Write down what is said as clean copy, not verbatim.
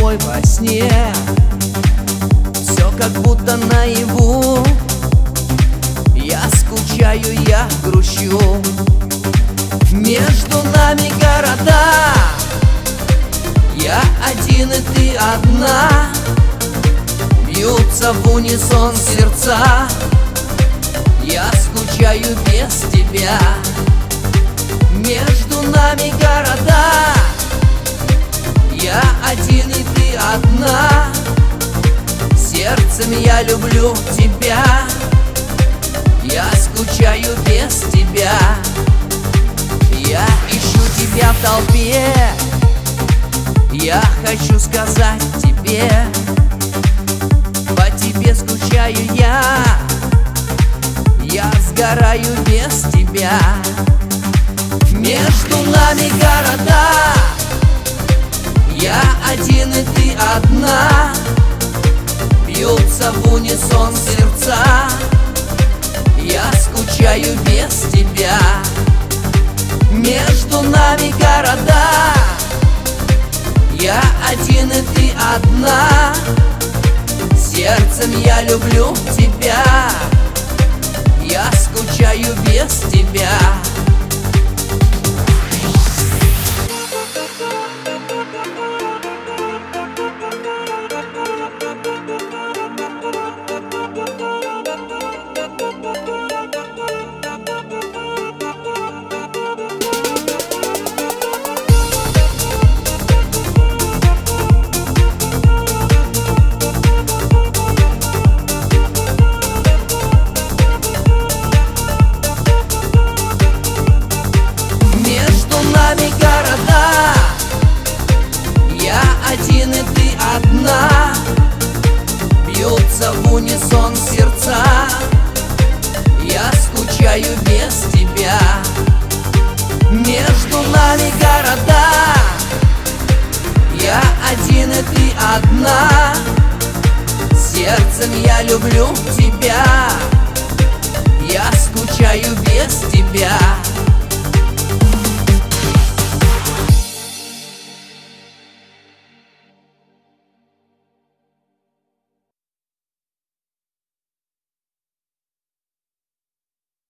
тобой во сне. Все как будто наяву. Я скучаю, я грущу. Между нами города. Я один и ты одна. Бьются в унисон сердца. Я скучаю без тебя. Между нами города. Я один и ты одна. Сердцем я люблю тебя. Я скучаю без тебя. Я ищу тебя в толпе. Я хочу сказать тебе. По тебе скучаю я. Я сгораю без тебя. Между нами города. Я один и ты одна. Бьются в унисон сердца. Я скучаю без тебя. Между нами города. Я один и ты одна. Сердцем я люблю тебя. Я скучаю без тебя. Города. Я один и ты одна. Бьются в унисон сердца. Я скучаю без тебя. Между нами города. Я один и ты одна. Сердцем я люблю тебя. Я скучаю без тебя.